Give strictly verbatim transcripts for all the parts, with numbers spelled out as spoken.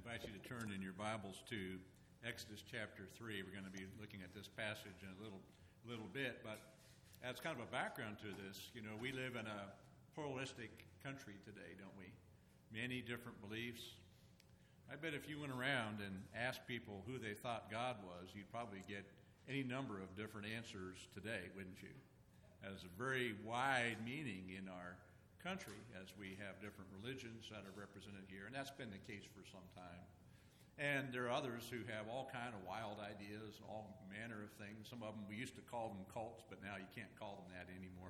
invite you to turn in your Bibles to Exodus chapter three. We're going to be looking at this passage in a little little bit, but as kind of a background to this, you know, we live in a pluralistic country today, don't we? Many different beliefs. I bet if you went around and asked people who they thought God was, you'd probably get any number of different answers today, wouldn't you? As a very wide meaning in our country, as we have different religions that are represented here, and that's been the case for some time. And there are others who have all kind of wild ideas, all manner of things. Some of them, we used to call them cults, but now you can't call them that anymore.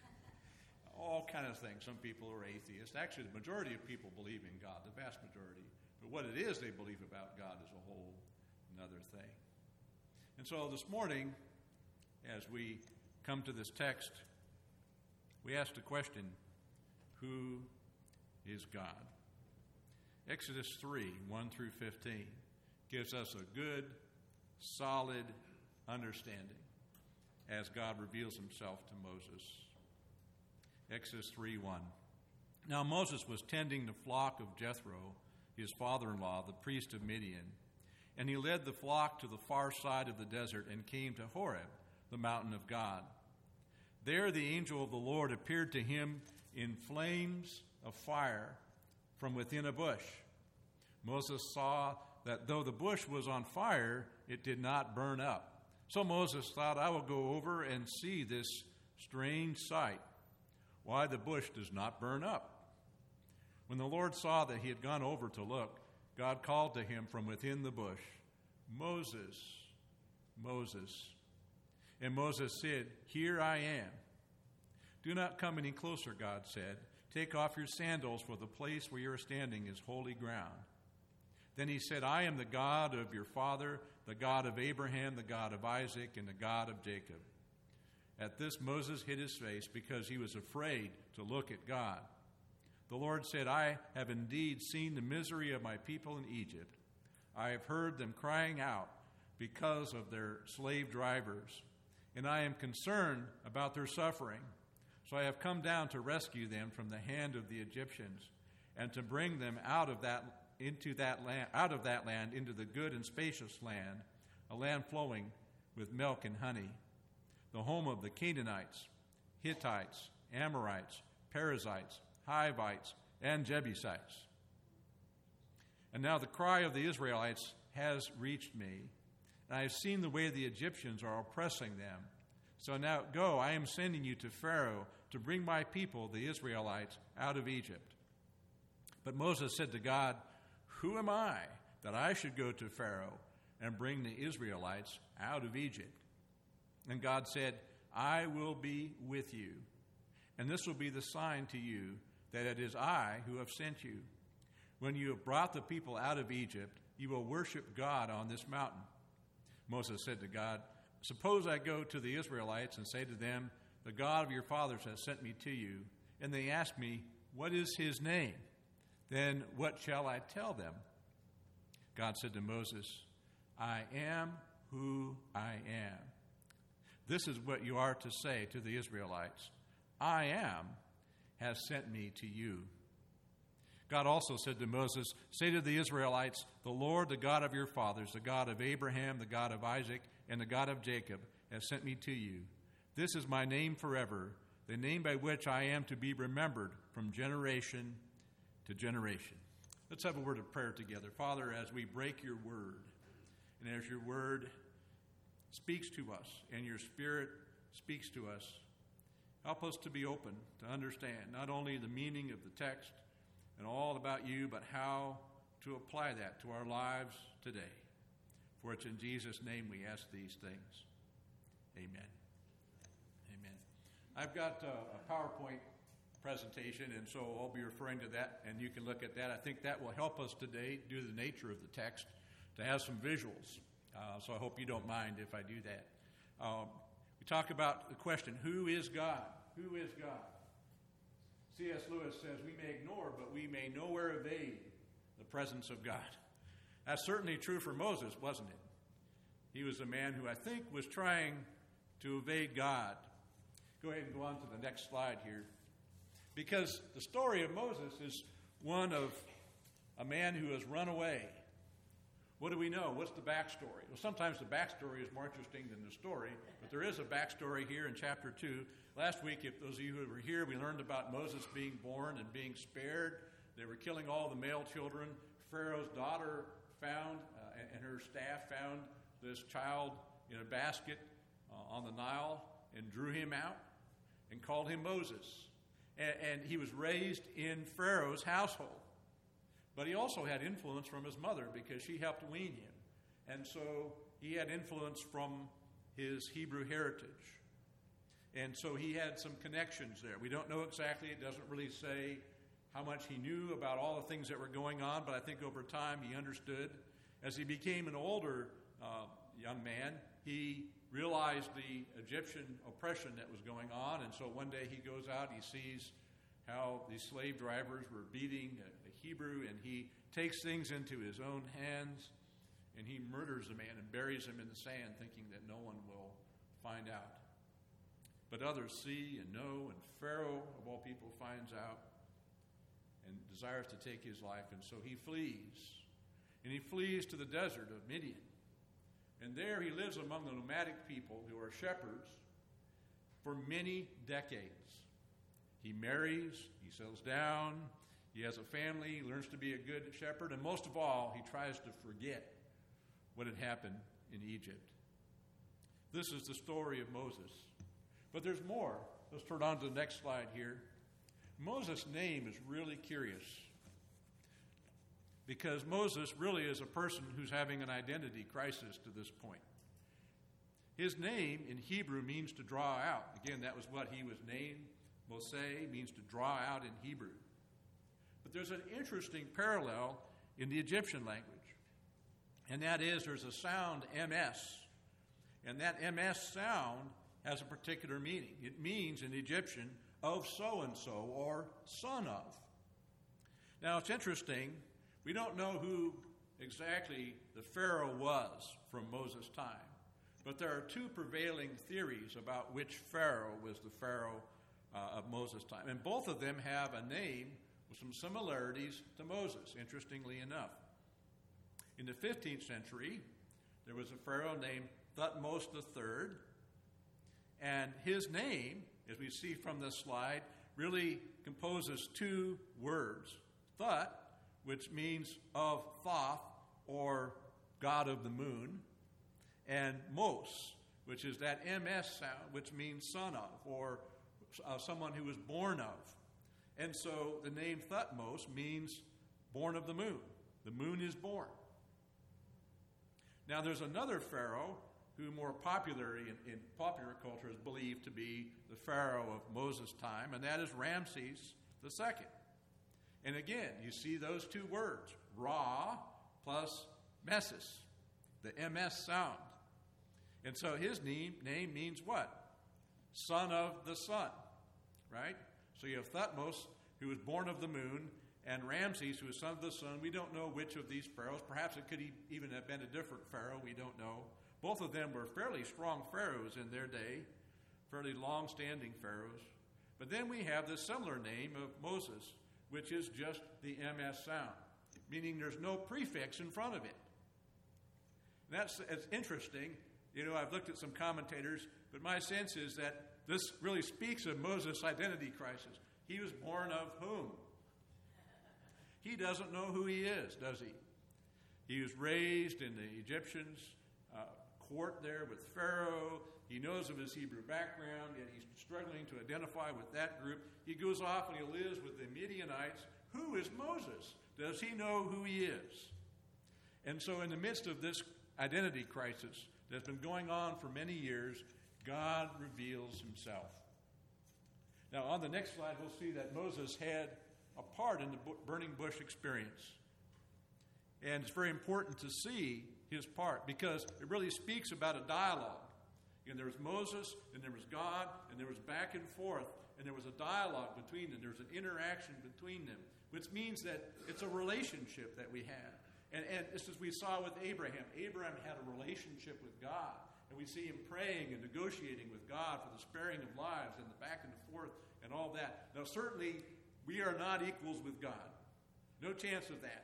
All kind of things. Some people are atheists. Actually, the majority of people believe in God, the vast majority. But what it is they believe about God is a whole another thing. And so this morning, as we come to this text, we ask the question, who is God? Exodus three, one through fifteen, gives us a good, solid understanding as God reveals himself to Moses. Exodus three, one. Now Moses was tending the flock of Jethro, his father-in-law, the priest of Midian, and he led the flock to the far side of the desert and came to Horeb, the mountain of God. There the angel of the Lord appeared to him in flames of fire from within a bush. Moses saw that though the bush was on fire, it did not burn up. So Moses thought, I will go over and see this strange sight, why the bush does not burn up. When the Lord saw that he had gone over to look, God called to him from within the bush, Moses, Moses. And Moses said, Here I am. Do not come any closer, God said. Take off your sandals, for the place where you are standing is holy ground. Then he said, I am the God of your father, the God of Abraham, the God of Isaac, and the God of Jacob. At this Moses hid his face because he was afraid to look at God. The Lord said, I have indeed seen the misery of my people in Egypt. I have heard them crying out because of their slave drivers, and I am concerned about their suffering. So I have come down to rescue them from the hand of the Egyptians and to bring them out of that into that land, out of that land into the good and spacious land, a land flowing with milk and honey, the home of the Canaanites, Hittites, Amorites, Perizzites, Hivites, and Jebusites. And now the cry of the Israelites has reached me, and I have seen the way the Egyptians are oppressing them. So now go, I am sending you to Pharaoh to bring my people, the Israelites, out of Egypt. But Moses said to God, Who am I that I should go to Pharaoh and bring the Israelites out of Egypt? And God said, I will be with you, and this will be the sign to you that it is I who have sent you. When you have brought the people out of Egypt, you will worship God on this mountain. Moses said to God, Suppose I go to the Israelites and say to them, The God of your fathers has sent me to you, and they ask me, What is his name? Then what shall I tell them? God said to Moses, I am who I am. This is what you are to say to the Israelites. I am has sent me to you. God also said to Moses, Say to the Israelites, The Lord, the God of your fathers, the God of Abraham, the God of Isaac, and the God of Jacob, has sent me to you. This is my name forever, the name by which I am to be remembered from generation to generation. Let's have a word of prayer together. Father, as we break your word, and as your word speaks to us, and your Spirit speaks to us, help us to be open, to understand not only the meaning of the text and all about you, but how to apply that to our lives today. For it's in Jesus' name we ask these things. Amen. Amen. I've got a PowerPoint presentation, and so I'll be referring to that, and you can look at that. I think that will help us today, due to the nature of the text, to have some visuals. Uh, so I hope you don't mind if I do that. Um, we talk about the question, who is God? Who is God? C S Lewis says, we may ignore, but we may nowhere evade the presence of God. That's certainly true for Moses, wasn't it? He was a man who I think was trying to evade God. Go ahead and go on to the next slide here. Because the story of Moses is one of a man who has run away What do we know? What's the backstory? Well, sometimes the backstory is more interesting than the story, but there is a backstory here in chapter two. Last week, if those of you who were here, we learned about Moses being born and being spared. They were killing all the male children. Pharaoh's daughter found, uh, and, and her staff found this child in a basket uh, on the Nile and drew him out and called him Moses. And, and he was raised in Pharaoh's household. But he also had influence from his mother because she helped wean him. And so he had influence from his Hebrew heritage. And so he had some connections there. We don't know exactly. It doesn't really say how much he knew about all the things that were going on, but I think over time he understood. As he became an older uh, young man, he realized the Egyptian oppression that was going on, and so one day he goes out, he sees how these slave drivers were beating a, a Hebrew, and he takes things into his own hands, and he murders a man and buries him in the sand, thinking that no one will find out. But others see and know, and Pharaoh, of all people, finds out and desires to take his life, and so he flees. And he flees to the desert of Midian. And there he lives among the nomadic people who are shepherds for many decades. He marries, he settles down, he has a family, he learns to be a good shepherd, and most of all, he tries to forget what had happened in Egypt. This is the story of Moses. But there's more. Let's turn on to the next slide here. Moses' name is really curious because Moses really is a person who's having an identity crisis to this point. His name in Hebrew means to draw out. Again, that was what he was named. Moshe means to draw out in Hebrew. But there's an interesting parallel in the Egyptian language, and that is there's a sound M S, and that M S sound has a particular meaning. It means in Egyptian, of so-and-so, or son of. Now, it's interesting. We don't know who exactly the Pharaoh was from Moses' time, but there are two prevailing theories about which Pharaoh was the Pharaoh uh, of Moses' time. And both of them have a name with some similarities to Moses, interestingly enough. In the fifteenth century, there was a Pharaoh named Thutmose the Third, and his name, as we see from this slide, really composes two words. Thut, which means of Thoth, or God of the moon, and Mos, which is that M S sound, which means son of, or uh, someone who was born of. And so the name Thutmose means born of the moon. The moon is born. Now there's another Pharaoh who more popular in, in popular culture is believed to be the Pharaoh of Moses' time, and that is Ramses the Second. And again, you see those two words, Ra plus Meses, the M S sound. And so his name, name means what? Son of the sun, right? So you have Thutmose, who was born of the moon, and Ramses, who is son of the sun. We don't know which of these pharaohs. Perhaps it could even have been a different pharaoh. We don't know. Both of them were fairly strong pharaohs in their day, fairly long-standing pharaohs. But then we have the similar name of Moses, which is just the M S sound, meaning there's no prefix in front of it. And that's it's interesting. You know, I've looked at some commentators, but my sense is that this really speaks of Moses' identity crisis. He was born of whom? He doesn't know who he is, does he? He was raised in the Egyptians' uh, court there with Pharaoh. He knows of his Hebrew background, yet he's struggling to identify with that group. He goes off and he lives with the Midianites. Who is Moses? Does he know who he is? And so in the midst of this identity crisis that's been going on for many years, God reveals himself. Now on the next slide, we'll see that Moses had a part in the burning bush experience. And it's very important to see his part because it really speaks about a dialogue. And there was Moses, and there was God, and there was back and forth, and there was a dialogue between them. There's an interaction between them, which means that it's a relationship that we have. And, and this is we saw with Abraham. Abraham had a relationship with God, and we see him praying and negotiating with God for the sparing of lives and the back and forth and all that. Now, certainly, we are not equals with God. No chance of that.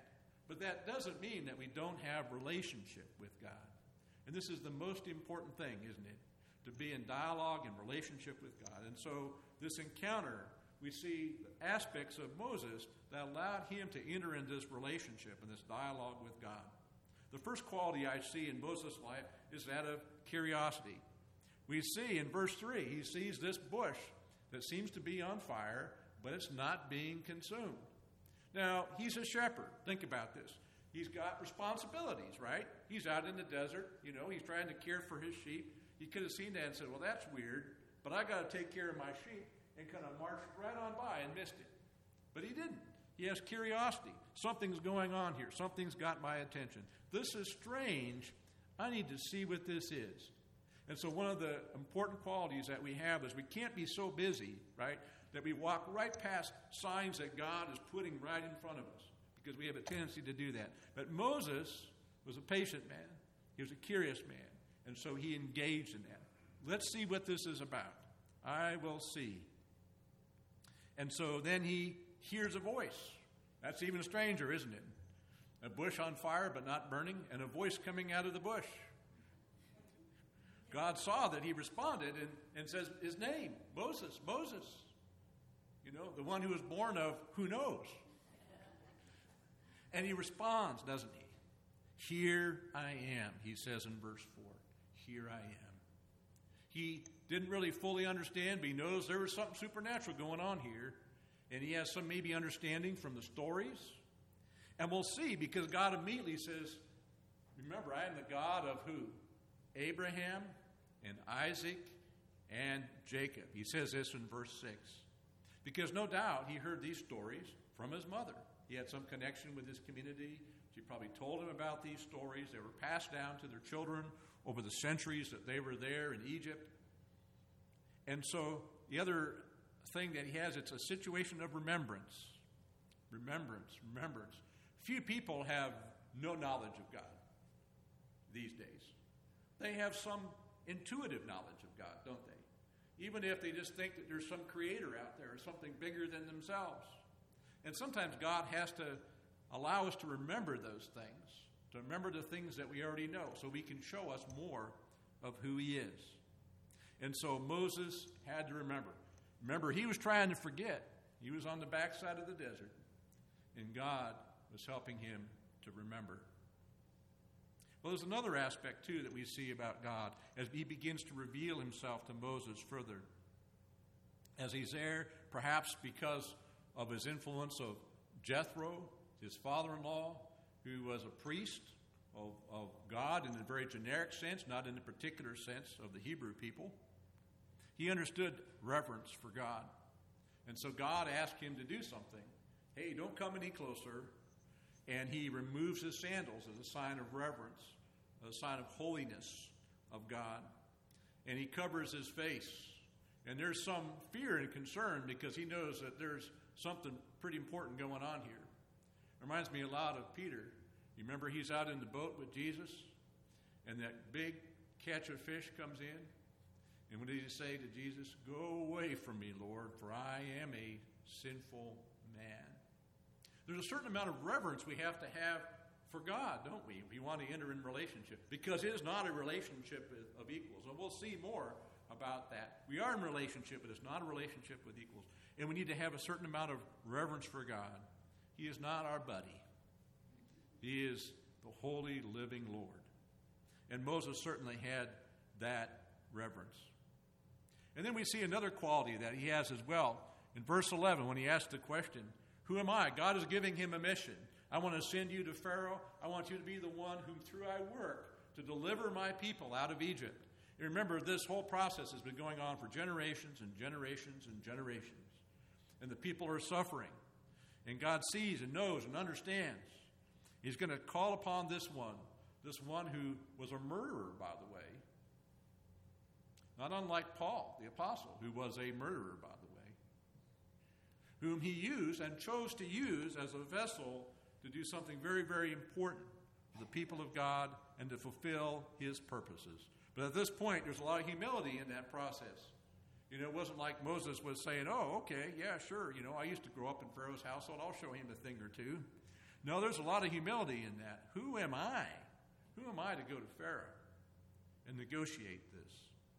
But that doesn't mean that we don't have relationship with God. And this is the most important thing, isn't it? To be in dialogue and relationship with God. And so this encounter, we see aspects of Moses that allowed him to enter into this relationship and this dialogue with God. The first quality I see in Moses' life is that of curiosity. We see in verse three, he sees this bush that seems to be on fire, but it's not being consumed. Now, he's a shepherd. Think about this. He's got responsibilities, right? He's out in the desert. You know, he's trying to care for his sheep. He could have seen that and said, well, that's weird, but I got to take care of my sheep, and kind of marched right on by and missed it. But he didn't. He has curiosity. Something's going on here. Something's got my attention. This is strange. I need to see what this is. And so one of the important qualities that we have is we can't be so busy, right, that we walk right past signs that God is putting right in front of us, because we have a tendency to do that. But Moses was a patient man. He was a curious man. And so he engaged in that. Let's see what this is about. I will see. And so then he hears a voice. That's even stranger, isn't it? A bush on fire but not burning, and a voice coming out of the bush. God saw that he responded and, and says his name, Moses, Moses. You know, the one who was born of who knows. And he responds, doesn't he? Here I am, he says in verse four. Here I am. He didn't really fully understand, but he knows there was something supernatural going on here. And he has some maybe understanding from the stories. And we'll see, because God immediately says, remember, I am the God of who? Abraham and Isaac and Jacob. He says this in verse six. Because no doubt he heard these stories from his mother. He had some connection with his community. She probably told him about these stories. They were passed down to their children over the centuries that they were there in Egypt. And so the other thing that he has, it's a situation of remembrance. Remembrance, remembrance. Few people have no knowledge of God these days. They have some intuitive knowledge of God, don't they? Even if they just think that there's some creator out there or something bigger than themselves. And sometimes God has to allow us to remember those things, to remember the things that we already know, so he can show us more of who he is. And so Moses had to remember. Remember, he was trying to forget. He was on the backside of the desert, and God was helping him to remember. Well, there's another aspect, too, that we see about God as he begins to reveal himself to Moses further. As he's there, perhaps because of his influence of Jethro, his father-in-law, who was a priest of, of God in a very generic sense, not in the particular sense of the Hebrew people. He understood reverence for God. And so God asked him to do something. Hey, don't come any closer. And he removes his sandals as a sign of reverence, a sign of holiness of God. And he covers his face. And there's some fear and concern because he knows that there's something pretty important going on here. Reminds me a lot of Peter. You remember he's out in the boat with Jesus, and that big catch of fish comes in. And what did he say to Jesus? Go away from me, Lord, for I am a sinful man. There's a certain amount of reverence we have to have for God, don't we? We want to enter in relationship, because it is not a relationship of equals. And we'll see more about that. We are in relationship, but it's not a relationship with equals. And we need to have a certain amount of reverence for God. He is not our buddy. He is the holy, living Lord. And Moses certainly had that reverence. And then we see another quality that he has as well. In verse eleven, when he asked the question, who am I? God is giving him a mission. I want to send you to Pharaoh. I want you to be the one whom through I work to deliver my people out of Egypt. And remember, this whole process has been going on for generations and generations and generations. And the people are suffering. And God sees and knows and understands. He's going to call upon this one, this one who was a murderer, by the way. Not unlike Paul, the apostle, who was a murderer, by the way. Whom he used and chose to use as a vessel to do something very, very important for the people of God and to fulfill his purposes. But at this point, there's a lot of humility in that process. You know, it wasn't like Moses was saying, oh, okay, yeah, sure. You know, I used to grow up in Pharaoh's household. I'll show him a thing or two. No, there's a lot of humility in that. Who am I? Who am I to go to Pharaoh and negotiate this?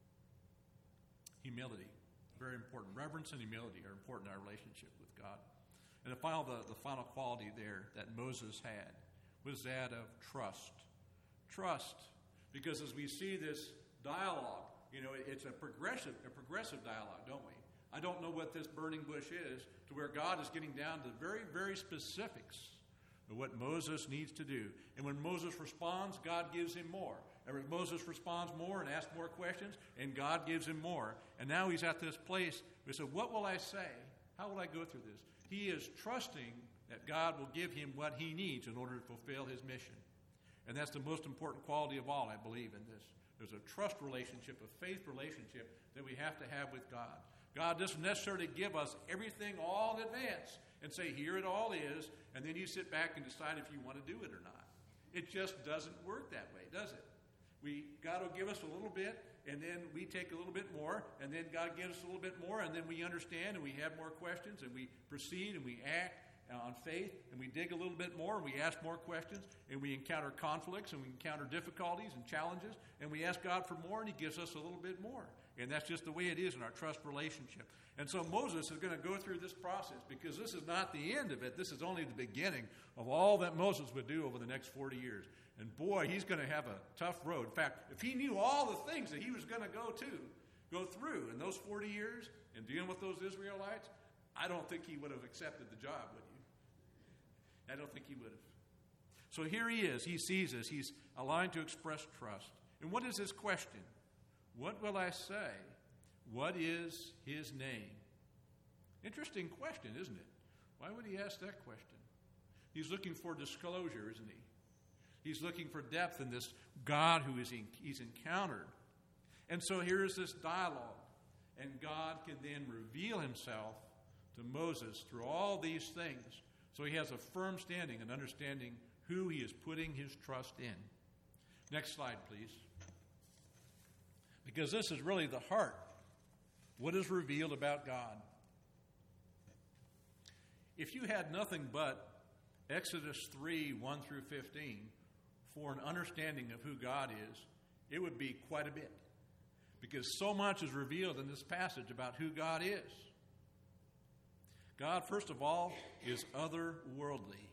Humility, very important. Reverence and humility are important in our relationship with God. And the final, the, the final quality there that Moses had was that of trust. Trust, because as we see this dialogue, you know, it's a progressive, a progressive dialogue, don't we? I don't know what this burning bush is, to where God is getting down to very, very specifics of what Moses needs to do. And when Moses responds, God gives him more. And Moses responds more and asks more questions, and God gives him more. And now he's at this place where he said, what will I say? How will I go through this? He is trusting that God will give him what he needs in order to fulfill his mission. And that's the most important quality of all, I believe, in this. There's a trust relationship, a faith relationship that we have to have with God. God doesn't necessarily give us everything all in advance and say, here it all is, and then you sit back and decide if you want to do it or not. It just doesn't work that way, does it? We God will give us a little bit, and then we take a little bit more, and then God gives us a little bit more, and then we understand, and we have more questions, and we proceed, and we act on faith, and we dig a little bit more, and we ask more questions, and we encounter conflicts, and we encounter difficulties and challenges, and we ask God for more, and he gives us a little bit more. And that's just the way it is in our trust relationship. And so Moses is going to go through this process, because this is not the end of it. This is only the beginning of all that Moses would do over the next forty years. And boy, he's going to have a tough road. In fact, if he knew all the things that he was going to go to, go through in those forty years and dealing with those Israelites, I don't think he would have accepted the job, would you? I don't think he would have. So here he is. He sees us. He's aligned to express trust. And what is his question? What will I say? What is his name? Interesting question, isn't it? Why would he ask that question? He's looking for disclosure, isn't he? He's looking for depth in this God who is in, he's encountered. And so here is this dialogue. And God can then reveal himself to Moses through all these things. So he has a firm standing and understanding who he is putting his trust in. Next slide, please. Because this is really the heart. What is revealed about God? If you had nothing but Exodus three, one through fifteen, for an understanding of who God is, it would be quite a bit. Because so much is revealed in this passage about who God is. God, first of all, is otherworldly.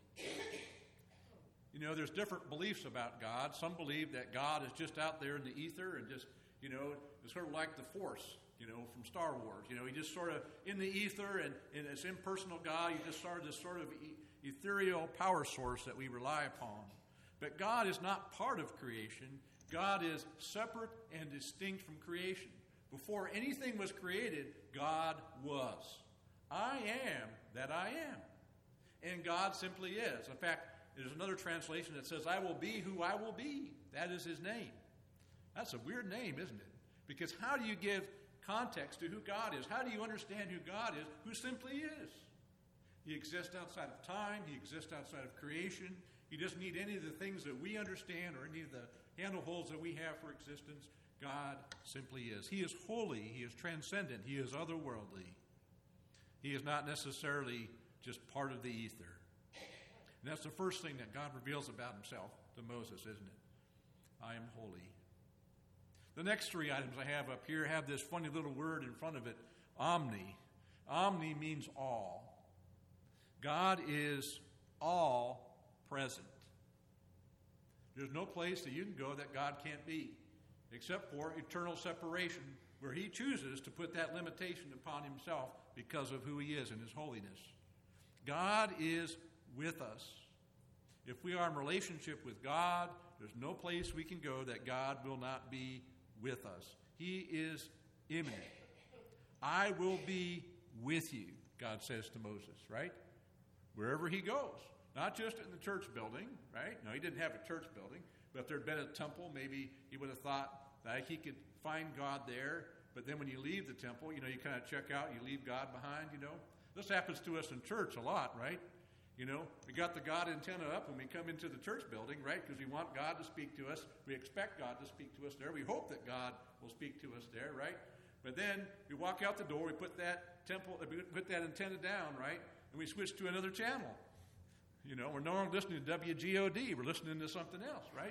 You know, there's different beliefs about God. Some believe that God is just out there in the ether and just, you know, it's sort of like the Force, you know, from Star Wars. You know, he just sort of in the ether, and, and it's impersonal God. He just sort of this sort of e- ethereal power source that we rely upon. But God is not part of creation. God is separate and distinct from creation. Before anything was created, God was. I am that I am. And God simply is. In fact, there's another translation that says, I will be who I will be. That is his name. That's a weird name, isn't it? Because how do you give context to who God is? How do you understand who God is, who simply is? He exists outside of time. He exists outside of creation. He doesn't need any of the things that we understand or any of the handleholds that we have for existence. God simply is. He is holy. He is transcendent. He is otherworldly. He is not necessarily just part of the ether. And that's the first thing that God reveals about himself to Moses, isn't it? I am holy. The next three items I have up here have this funny little word in front of it, omni. Omni means all. God is all present. There's no place that you can go that God can't be, except for eternal separation, where he chooses to put that limitation upon himself because of who he is and his holiness. God is with us. If we are in relationship with God, there's no place we can go that God will not be with us. He is immanent. I will be with you, God says to Moses, right? Wherever he goes. Not just in the church building, right? No, he didn't have a church building. But if there had been a temple, maybe he would have thought that he could find God there. But then when you leave the temple, you know, you kind of check out, you leave God behind, you know. This happens to us in church a lot, right? You know, we got the God antenna up when we come into the church building, right? Because we want God to speak to us. We expect God to speak to us there. We hope that God will speak to us there, right? But then we walk out the door, we put that temple, we put that antenna down, right? And we switch to another channel. You know, we're no longer listening to W G O D. We're listening to something else, right?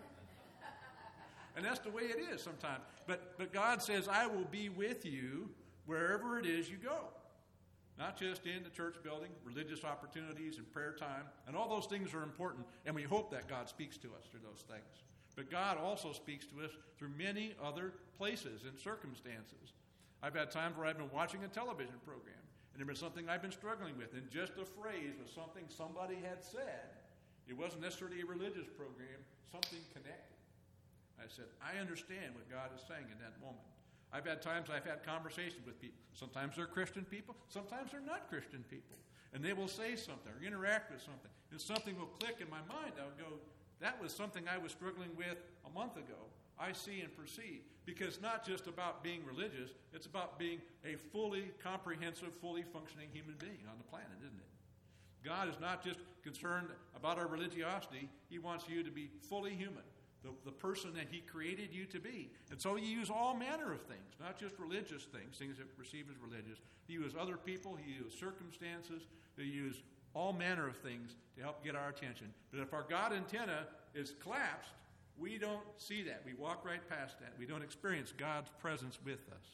And that's the way it is sometimes. But but God says, I will be with you wherever it is you go. Not just in the church building, religious opportunities and prayer time. And all those things are important. And we hope that God speaks to us through those things. But God also speaks to us through many other places and circumstances. I've had times where I've been watching a television program. And there was something I've been struggling with. And just a phrase was something somebody had said. It wasn't necessarily a religious program. Something connected. I said, I understand what God is saying in that moment. I've had times I've had conversations with people. Sometimes they're Christian people. Sometimes they're not Christian people. And they will say something or interact with something. And something will click in my mind. I'll go, that was something I was struggling with a month ago. I see and perceive. Because it's not just about being religious. It's about being a fully comprehensive, fully functioning human being on the planet, isn't it? God is not just concerned about our religiosity. He wants you to be fully human. The, the person that he created you to be. And so he used all manner of things, not just religious things, things that perceived as religious. He used other people, he used circumstances, he used all manner of things to help get our attention. But if our God antenna is collapsed, we don't see that. We walk right past that. We don't experience God's presence with us.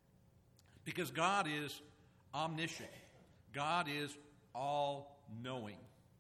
Because God is omniscient. God is all-knowing.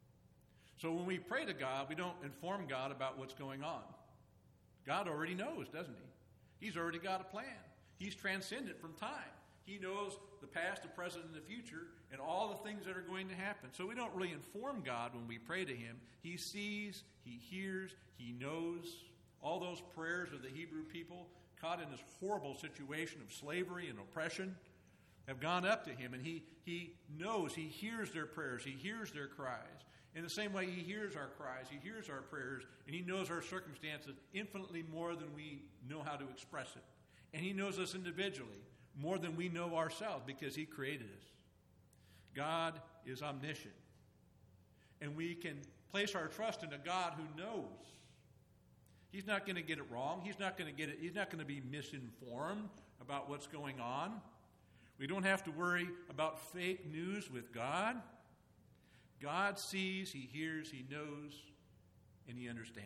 So when we pray to God, we don't inform God about what's going on. God already knows, doesn't he? He's already got a plan. He's transcendent from time. He knows the past, the present, and the future, and all the things that are going to happen. So we don't really inform God when we pray to him. He sees, he hears, he knows. All those prayers of the Hebrew people caught in this horrible situation of slavery and oppression have gone up to him, and he, he knows, he hears their prayers, he hears their cries. In the same way, he hears our cries, he hears our prayers, and he knows our circumstances infinitely more than we know how to express it. And he knows us individually more than we know ourselves because he created us. God is omniscient. And we can place our trust in a God who knows. He's not going to get it wrong. He's not going to get it. He's not going to be misinformed about what's going on. We don't have to worry about fake news with God. God sees, he hears, he knows, and he understands.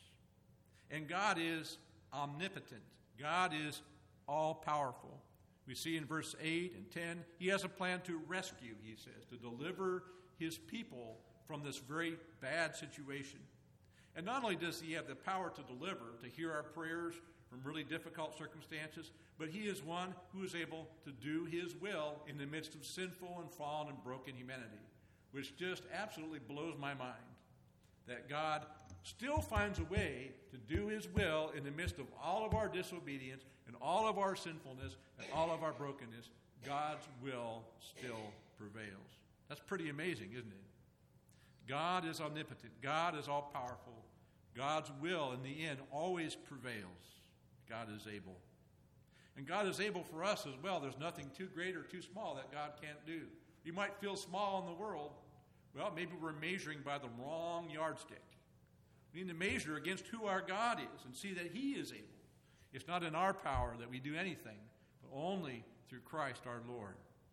And God is omnipotent. God is all-powerful. We see in verse eight and ten, he has a plan to rescue, he says, to deliver his people from this very bad situation. And not only does he have the power to deliver, to hear our prayers from really difficult circumstances, but he is one who is able to do his will in the midst of sinful and fallen and broken humanity, which just absolutely blows my mind, that God still finds a way to do his will in the midst of all of our disobedience and all of our sinfulness and all of our brokenness. God's will still prevails. That's pretty amazing, isn't it? God is omnipotent. God is all-powerful. God's will, in the end, always prevails. God is able. And God is able for us as well. There's nothing too great or too small that God can't do. You might feel small in the world. Well, maybe we're measuring by the wrong yardstick. We need to measure against who our God is and see that he is able. It's not in our power that we do anything, but only through Christ our Lord.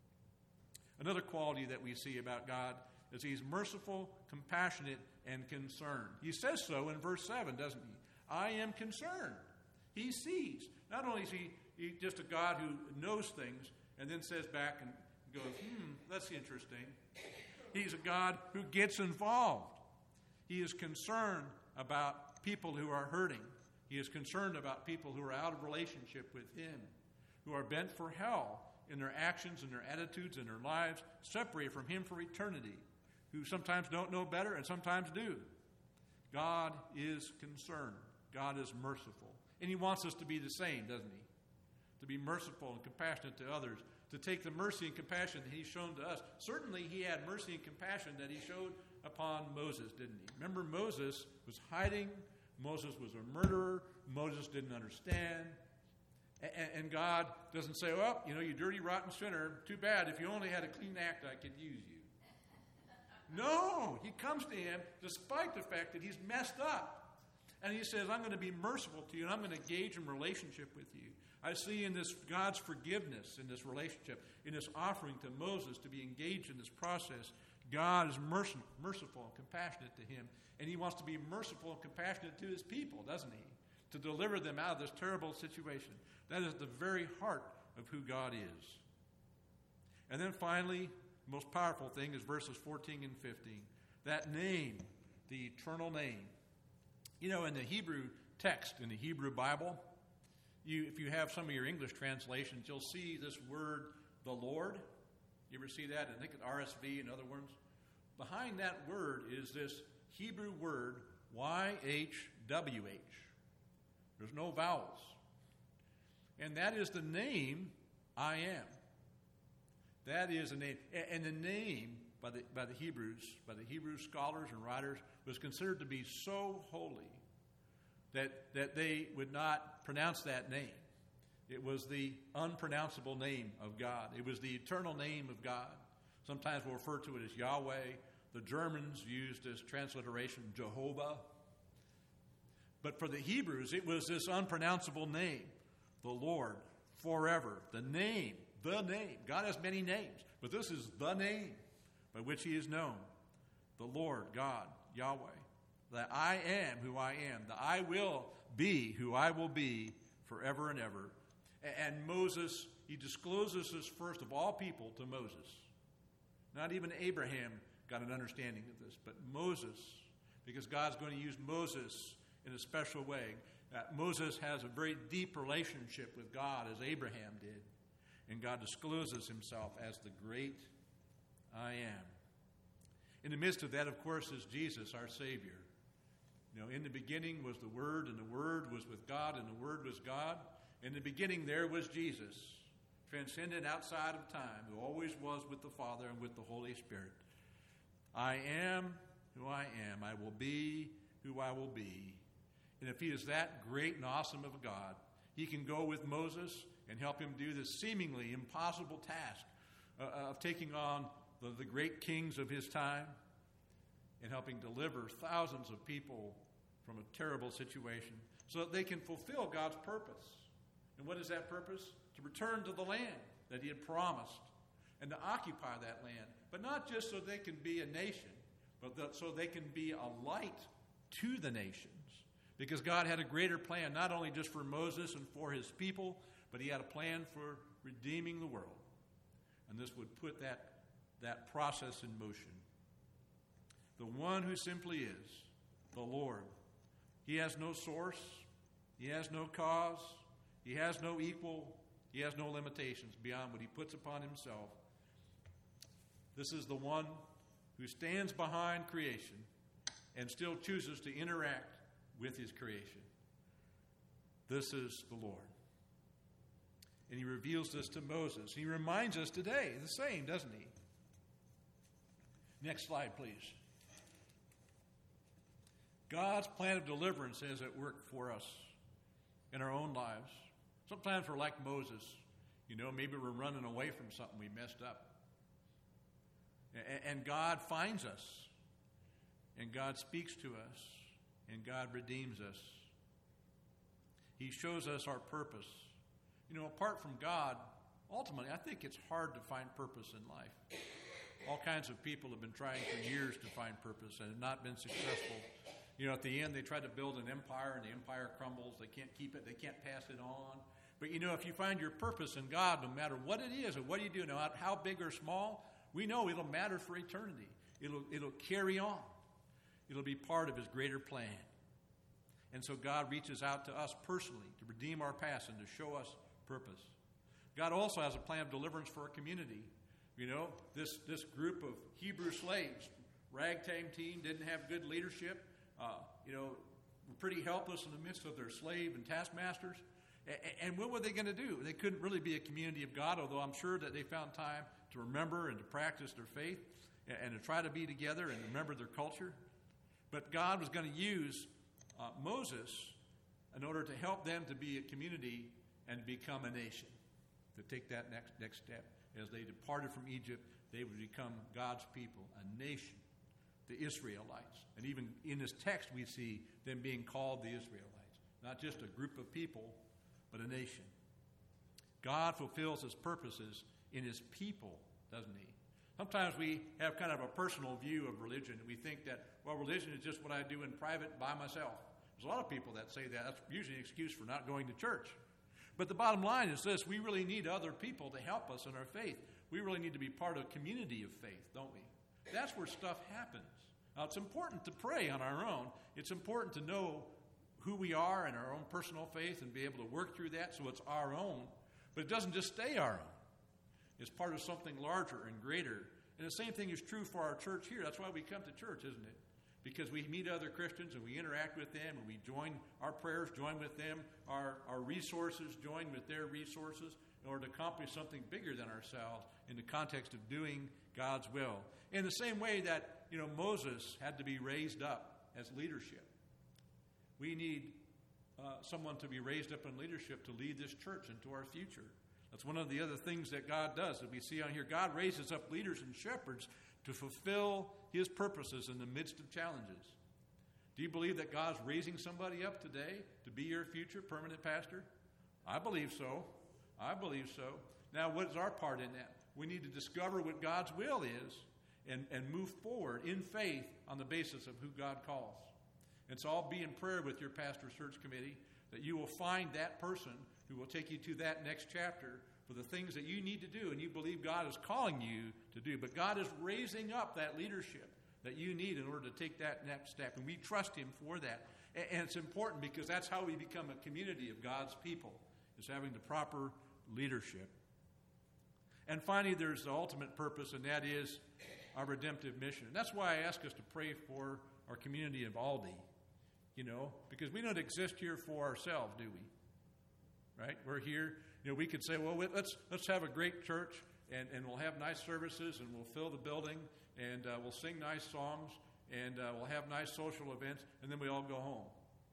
Another quality that we see about God is he's merciful, compassionate, and concerned. He says so in verse seven, doesn't he? I am concerned. He sees. Not only is he, he just a God who knows things and then says back and goes, hmm, that's interesting. He's a God who gets involved. He is concerned about people who are hurting. He is concerned about people who are out of relationship with him, who are bent for hell in their actions and their attitudes and their lives, separated from him for eternity, who sometimes don't know better and sometimes do. God is concerned. God is merciful. And he wants us to be the same, doesn't he? To be merciful and compassionate to others, to take the mercy and compassion that he's shown to us. Certainly he had mercy and compassion that he showed upon Moses, didn't he? Remember, Moses was hiding. Moses was a murderer. Moses didn't understand. And God doesn't say, well, you know, you dirty, rotten sinner, too bad. If you only had a clean act, I could use you. No, he comes to him despite the fact that he's messed up. And he says, I'm going to be merciful to you, and I'm going to engage in relationship with you. I see in this God's forgiveness in this relationship, in this offering to Moses to be engaged in this process. God is merciful, merciful and compassionate to him, and he wants to be merciful and compassionate to his people, doesn't he? To deliver them out of this terrible situation. That is the very heart of who God is. And then finally, the most powerful thing is verses fourteen and fifteen. That name, the eternal name. You know, in the Hebrew text, in the Hebrew Bible, you, if you have some of your English translations, you'll see this word, the Lord. You ever see that? I think in R S V and other words. Behind that word is this Hebrew word, Y H W H. There's no vowels. And that is the name, I am. That is a name. And the name, by the, by the Hebrews, by the Hebrew scholars and writers, was considered to be so holy that, that they would not pronounce that name. It was the unpronounceable name of God. It was the eternal name of God. Sometimes we'll refer to it as Yahweh. The Germans used this transliteration, Jehovah. But for the Hebrews, it was this unpronounceable name, the Lord, forever. The name, the name. God has many names, but this is the name by which he is known. The Lord, God, Yahweh. That I am who I am. That I will be who I will be forever and ever. And Moses, he discloses this first of all people to Moses. Not even Abraham got an understanding of this, but Moses, because God's going to use Moses in a special way. Uh, Moses has a very deep relationship with God, as Abraham did. And God discloses himself as the great I am. In the midst of that, of course, is Jesus, our Savior. You know, in the beginning was the Word, and the Word was with God, and the Word was God. In the beginning there was Jesus, transcendent outside of time, who always was with the Father and with the Holy Spirit. I am who I am. I will be who I will be. And if he is that great and awesome of a God, he can go with Moses and help him do this seemingly impossible task uh, of taking on the, the great kings of his time and helping deliver thousands of people from a terrible situation so that they can fulfill God's purpose. And what is that purpose? To return to the land that he had promised and to occupy that land. But not just so they can be a nation, but that so they can be a light to the nations. Because God had a greater plan, not only just for Moses and for his people, but he had a plan for redeeming the world. And this would put that, that process in motion. The one who simply is, the Lord. He has no source. He has no cause. He has no equal. He has no limitations beyond what he puts upon himself. This is the one who stands behind creation and still chooses to interact with his creation. This is the Lord. And he reveals this to Moses. He reminds us today the same, doesn't he? Next slide, please. God's plan of deliverance is at work for us in our own lives. Sometimes we're like Moses. You know, maybe we're running away from something we messed up. And God finds us. And God speaks to us. And God redeems us. He shows us our purpose. You know, apart from God, ultimately, I think it's hard to find purpose in life. All kinds of people have been trying for years to find purpose and have not been successful. You know, at the end, they try to build an empire, and the empire crumbles. They can't keep it. They can't pass it on. But, you know, if you find your purpose in God, no matter what it is or what you do, no matter how big or small, we know it'll matter for eternity. It'll, it'll carry on. It'll be part of his greater plan. And so God reaches out to us personally to redeem our past and to show us purpose. God also has a plan of deliverance for our community. You know, this, this group of Hebrew slaves, ragtag team, didn't have good leadership. Uh, you know, were pretty helpless in the midst of their slave and taskmasters. And, and what were they going to do? They couldn't really be a community of God, although I'm sure that they found time to remember and to practice their faith and, and to try to be together and remember their culture. But God was going to use uh, Moses in order to help them to be a community and become a nation, to take that next, next step. As they departed from Egypt, they would become God's people, a nation, the Israelites. And even in this text, we see them being called the Israelites. Not just a group of people, but a nation. God fulfills his purposes in his people, doesn't he? Sometimes we have kind of a personal view of religion, and we think that, well, religion is just what I do in private by myself. There's a lot of people that say that. That's usually an excuse for not going to church. But the bottom line is this: we really need other people to help us in our faith. We really need to be part of a community of faith, don't we? That's where stuff happens. Now, it's important to pray on our own. It's important to know who we are in our own personal faith and be able to work through that so it's our own. But it doesn't just stay our own. It's part of something larger and greater. And the same thing is true for our church here. That's why we come to church, isn't it? Because we meet other Christians and we interact with them, and we join our prayers, join with them, our, our resources, join with their resources in order to accomplish something bigger than ourselves in the context of doing God's will. In the same way that, you know, Moses had to be raised up as leadership. We need uh, someone to be raised up in leadership to lead this church into our future. That's one of the other things that God does that we see on here. God raises up leaders and shepherds to fulfill his purposes in the midst of challenges. Do you believe that God's raising somebody up today to be your future permanent pastor? I believe so. I believe so. Now, what is our part in that? We need to discover what God's will is and, and move forward in faith on the basis of who God calls. And so I'll be in prayer with your pastor search committee that you will find that person who will take you to that next chapter for the things that you need to do and you believe God is calling you to do. But God is raising up that leadership that you need in order to take that next step. And we trust him for that. And it's important because that's how we become a community of God's people, is having the proper leadership. And finally, there's the ultimate purpose, and that is our redemptive mission. And that's why I ask us to pray for our community of Aldi, you know, because we don't exist here for ourselves, do we? Right? We're here. You know, we could say, well, let's let's have a great church, and, and we'll have nice services, and we'll fill the building, and uh, we'll sing nice songs, and uh, we'll have nice social events, and then we all go home.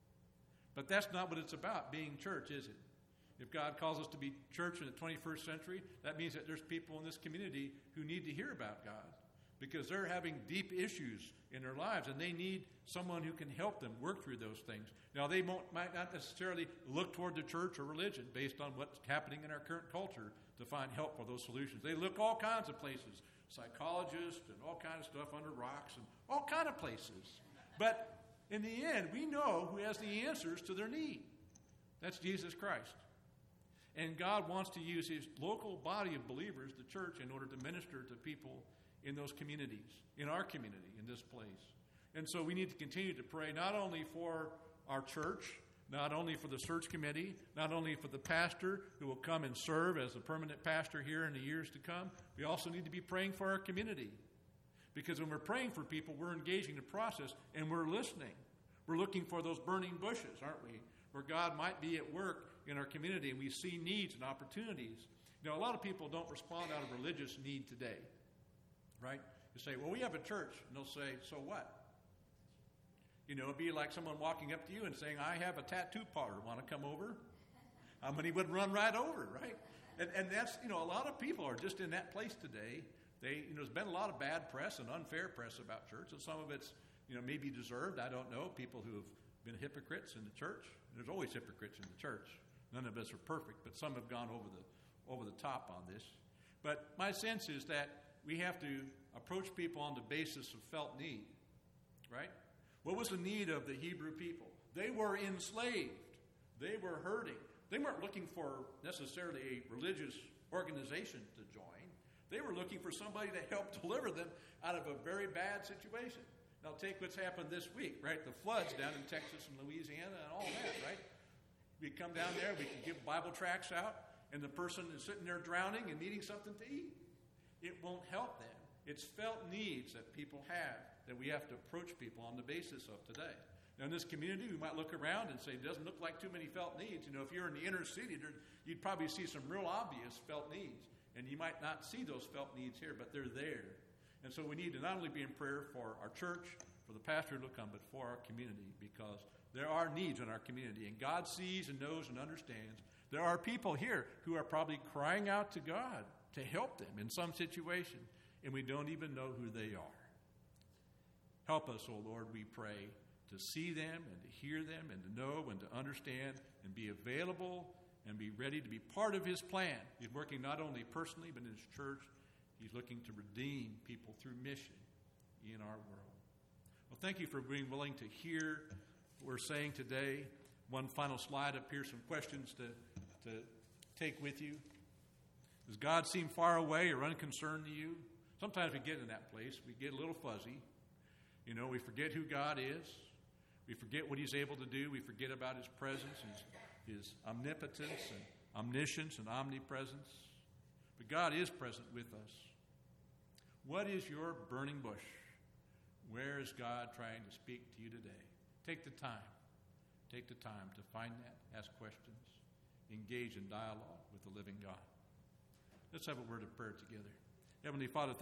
But that's not what it's about, being church, is it? If God calls us to be church in the twenty-first century, that means that there's people in this community who need to hear about God because they're having deep issues in their lives, and they need someone who can help them work through those things. Now, they won't, might not necessarily look toward the church or religion based on what's happening in our current culture to find help for those solutions. They look all kinds of places, psychologists and all kinds of stuff under rocks and all kinds of places. But in the end, we know who has the answers to their need. That's Jesus Christ. And God wants to use his local body of believers, the church, in order to minister to people in those communities, in our community, in this place. And so we need to continue to pray not only for our church, not only for the search committee, not only for the pastor who will come and serve as the permanent pastor here in the years to come. We also need to be praying for our community. Because when we're praying for people, we're engaging the process and we're listening. We're looking for those burning bushes, aren't we? Where God might be at work in our community and we see needs and opportunities. You know, a lot of people don't respond out of religious need today, right? You say, well, we have a church, and they'll say, so what? You know, it'd be like someone walking up to you and saying, I have a tattoo parlor, want to come over? How many would run right over, right? And, and that's, you know, a lot of people are just in that place today. They, you know, there's been a lot of bad press and unfair press about church, and some of it's, you know, maybe deserved, I don't know, people who have been hypocrites in the church. There's always hypocrites in the church. None of us are perfect, but some have gone over the over the top on this. But my sense is that we have to approach people on the basis of felt need, right? What was the need of the Hebrew people? They were enslaved. They were hurting. They weren't looking for necessarily a religious organization to join. They were looking for somebody to help deliver them out of a very bad situation. Now take what's happened this week, right? The floods down in Texas and Louisiana and all that, right? We come down there, we can give Bible tracts out, and the person is sitting there drowning and needing something to eat. It won't help them. It's felt needs that people have that we have to approach people on the basis of today. Now in this community, we might look around and say, it doesn't look like too many felt needs. You know, if you're in the inner city, there, you'd probably see some real obvious felt needs. And you might not see those felt needs here, but they're there. And so we need to not only be in prayer for our church, for the pastor to come, but for our community, because there are needs in our community, and God sees and knows and understands. There are people here who are probably crying out to God to help them in some situation, and we don't even know who they are. Help us, O Lord, we pray, to see them and to hear them and to know and to understand and be available and be ready to be part of his plan. He's working not only personally, but in his church. He's looking to redeem people through mission in our world. Well, thank you for being willing to hear what we're saying today. One final slide up here, some questions to, to take with you. Does God seem far away or unconcerned to you? Sometimes we get in that place. We get a little fuzzy. You know, we forget who God is. We forget what he's able to do. We forget about his presence, his, his omnipotence and omniscience and omnipresence. But God is present with us. What is your burning bush? Where is God trying to speak to you today? Take the time. Take the time to find that, ask questions, engage in dialogue with the living God. Let's have a word of prayer together. Heavenly Father, thank